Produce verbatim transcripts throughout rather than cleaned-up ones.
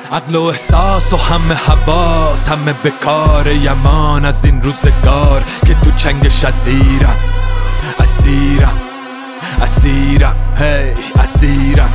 عقل و احساس و همه حواس، همه به کار یمان از این روزگار که تو چنگش اسیرم اسیرم اسیرم هی اسیرم.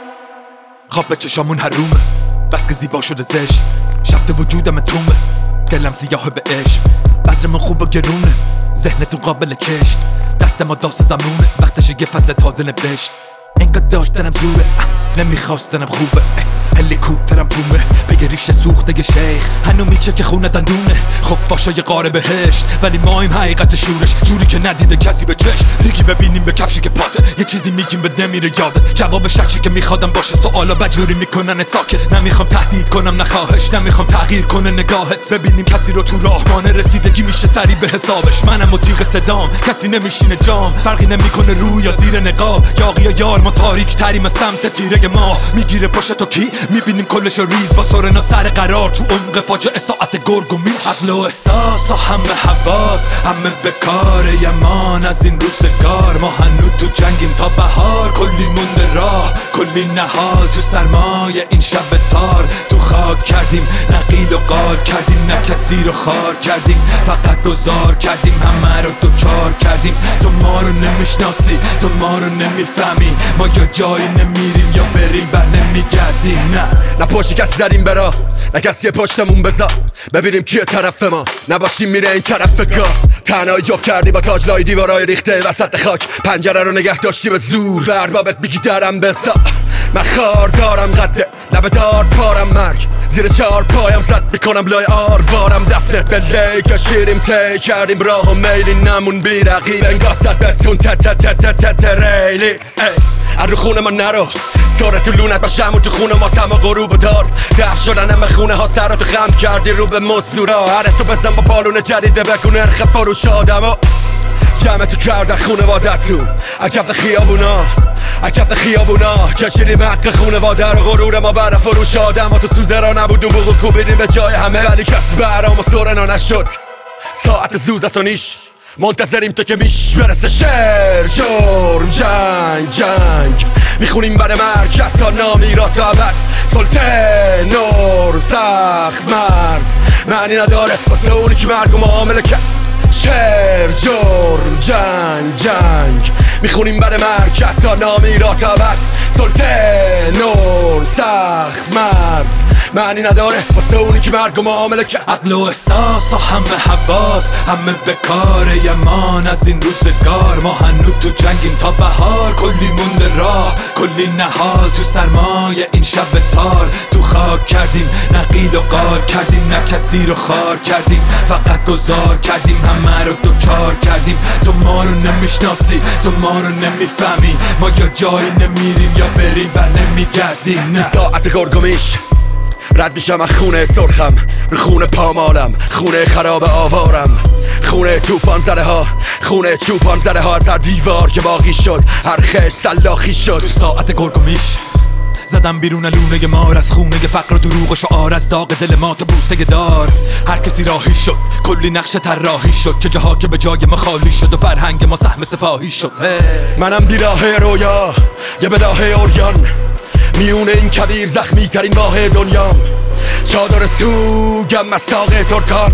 خواب به چشامون حرومه بس که زیبا شده زشت، شب وجودم تومه دلم سیاه به عشق. بذرمون خوب و گرونه ذهنتون قابل کشت، دست ما داس زمونه وقتش یه فصل تازه نوشت. انگار داشتنم زوره نمیخواستنم خوبه، هلیکوپترم تومه بگه ریشه سوخته ی شیخ. هنو میچه که خونه دندونه خفاشای قاره بهشت، ولی مایم حقیقت شورش جوری که ندیده کسی به چشم. ریگی ببینیم به کفشی که پاته، یه چیزی میگیم به نمیره یادت. جواب شکی که میخوادم باشه سوالا بجوری میکنن ساکت. نمیخوام تهدید کنم نخواهش، نمیخوام تغییر کنه نگاهت. ببینیم کسی رو تو راه مانه رسیدگی میشه سری به حسابش. منم و تیغ صدام کسی نمیشینه جام، فرقی نمیکنه روی یا زیر نقاب. یاقی یا یار ما تاریک تریم سمت تیره ما. میگیره پشت تو کی میبینیم کلش ریز با سرنا سر قرار تو عمق فاجعه ساعت گرگ و میش. عقل و احساس و همه حواس، همه به کار یمان از این روزگار. ما هنو تو جنگیم تا بهار، کلی مونده راه کلی نهال تو سرمایه این شب تار. تو خاک کردیم نقیل و قال کردیم، نه کسی رو خار کردیم فقط گذار کردیم. همه رو دوچار کردیم، تو ما رو نمیشناسی تو ما رو نمیفهمی. ما یا جایی نمیریم یا بریم بر نمیگردیم. نه نه پشتی کسی زدیم برا، نه کسی پشتمون بذار ببینیم کیه طرف ما. نباشیم میره این طرف گاه، تنهایی جفت کردی با تاج لای دیوارای ریخته وسط خاک. پنجره رو نگه داشتی به زور، بربابت میگی درم بسا. من خار دارم قده لب دار پارم، مرگ زیر چار پایم زد میکنم لای آروارم. دفنه به لی کشیریم تی کردیم راه و میلی، نمون بی رقیب انگاه زد بتون تت تت تت تت ریلی. ار رو خونه ما نرو ساره تو لونت باشم و تو خونه ما تما غروب دار. دف شدن همه خونه ها سر تو خم کردی رو به مزدورا. هره تو بزن با پالون جدیده بکن نرخ فروش آدم ها. جمع تو کردن خونوادت تو اکف خیابونا اکف خیابونا. کشیدیم حق خونواده رو غرور ما بر فروش آدم ها. تو سوزه را نبود و بگو کوبیدیم به جای همه، ولی کس برام و سرنا نشد. ساعت زوز است و نیش منتظریم تو که میش برسه. شعر جرم جنگ جنگ میخونیم بر مرگ حتی نامیرا تا ابد. سلطه نور سخت مرز معنی نداره واسه اونی که مرگ و معامله کرد. شعر جرم جنگ جنگ میخونیم بر مرگ حتی نامیرا تا ابد. سلطه نور سخت مرز معنی نداره واسه اونی که مرگ و معامله کرد. عقل و احساس و همه حواس، همه به کار یمان از این روزگار. ما هنو تو جنگیم تا بهار، کلی مونده راه کلی نهال تو سرمایه این شب تار. تو خاک کردیم نقیل و قال کردیم، نه کسی رو خار کردیم فقط گذار کردیم. همه رو دوچار کردیم، تو ما رو نمیشناسی تو ما رو نمیفهمی. ما یا جایی نمیریم یا بریم بر نمیگردیم. نه ساعت گرگومیش رد میشم از خونه سرخم، رو خونه پامالم، خونه خراب آوارم، خونه توفان زده ها، خونه چوپان زده ها. از هر دیوار که باقی شد هر خش سلاخی شد. تو ساعت گرگومیش زدم بیرون لونه مار از خونه فقر و دروغ و شعار. از داغ دل ما تو بوسه دار هر کسی راهی شد، کلی نقش طراحی شد. چه جاها که به جای ما خالی شد و فرهنگ ما سهم سپاهی شد. منم بیراه رویا یه بداه اوریان، میونه این کویر زخمی ترین ماه دنیام. چادر سوگم از تاق ترکان،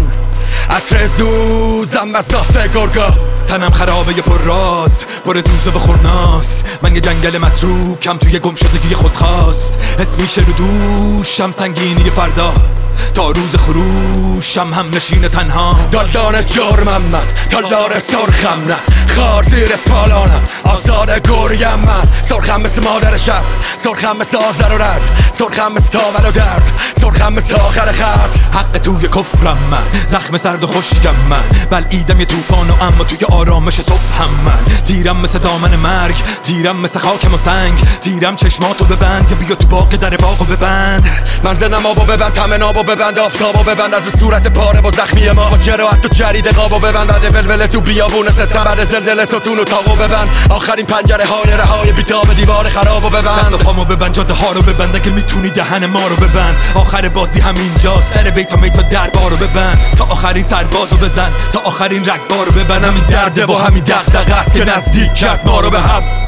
عطر زوزم از نافت گرگا. تنم خرابه پر راز پر زوزه و خورناس. من یه جنگل متروکم توی گم شدگی خود خواست. اسم میشه رو دوشم سنگینی فردا، تا روز خروشم هم نشین تنها. دالدان جرمم من تالار سرخم نه، خار زیر پالانم آزاد گریم من. سرخم مثل مادر شب، سرخم مثل آزر و رد، سرخم مثل تاول و درد، سرخم مثل آخر خط. حق توی کفرم من، زخم سرد و خشکم من. بلعیدم یه توفان و اما توی آرامش صبحم من. تیرم مثل دامن مرگ، تیرم مثل خاکم و سنگ. تیرم چشماتو ببند که بیا تو باغ در باغو ببند. من زنم آبو ببند، تمن آبو ببند، آفتابو ببند. از صورت پاره با زخمی ما با جراحت تو جرید قابو ببند. عده ولوله تو بیابون ستم بعد زلزله ستون و تاقو ببند. آخرین پنجره های رهای بیتاب دیوار خرابو ببند. دست و پامو ببند، جاده ها رو ببند اگه میتونی دهن ما رو ببند. آخر بازی همینجاست، در بیت و میت و دربارو ببند. تا آخرین سربازو بزن، تا آخرین رگبارو ببند. همین درده و همین دغدغه است که نزدیک کرد ما رو به هم.